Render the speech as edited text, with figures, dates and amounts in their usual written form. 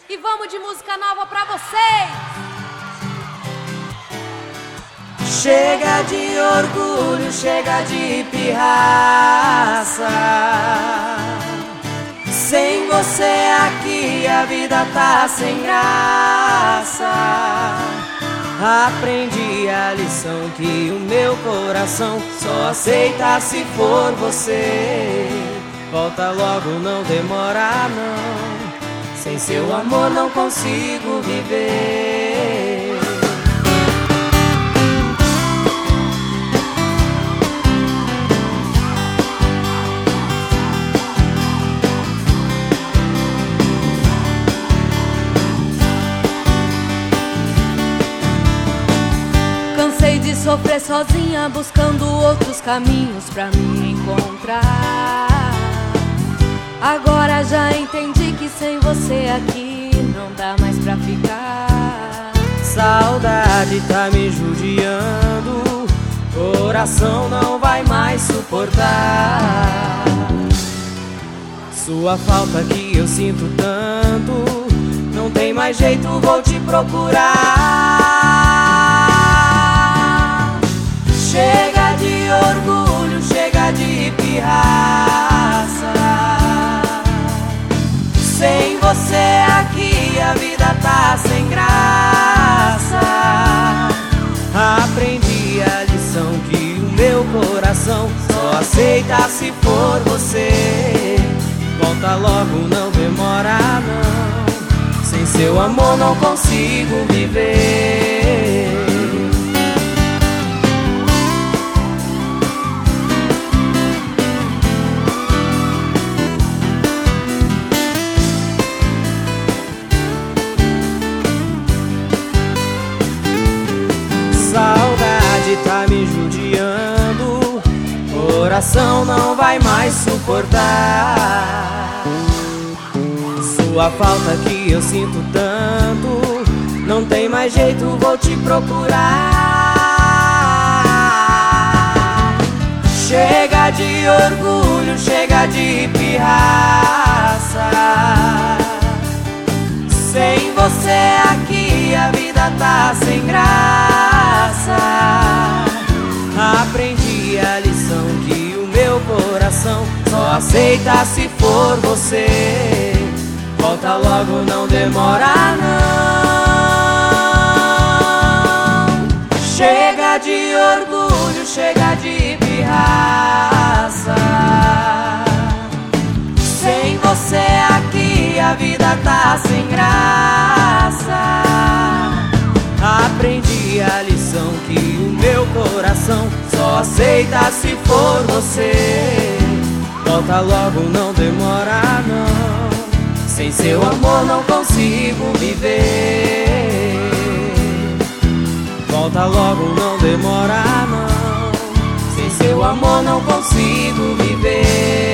E vamos de música nova pra vocês! Chega de orgulho, chega de pirraça. Sem você aqui a vida tá sem graça. Aprendi a lição que o meu coração só aceita se for você. Volta logo, não demora não. Sem seu amor não consigo viver. Cansei de sofrer sozinha, buscando outros caminhos pra me encontrar. Agora já entendi que sem você aqui não dá mais pra ficar. Saudade tá me judiando, coração não vai mais suportar. Sua falta que eu sinto tanto, não tem mais jeito, vou te procurar. Chega de orgulho, chega de pirraça. Sem você aqui a vida tá sem graça. Aprendi a lição que o meu coração só aceita se for você. Volta logo, não demora não. Sem seu amor não consigo viver. Saudade tá me judiando, coração não vai mais suportar. Sua falta que eu sinto tanto, não tem mais jeito, vou te procurar. Chega de orgulho, chega de pirraça. Sem você aqui a vida tá sem graça. Aprendi a lição que o meu coração só aceita se for você. Volta logo, não demora não. Chega de orgulho, chega de pirraça. Sem você aqui a vida tá sem graça. Aprendi a lição que o meu coração só aceita se for você. Volta logo, não demora não. Sem seu amor não consigo viver. Volta logo, não demora não. Sem seu amor não consigo viver.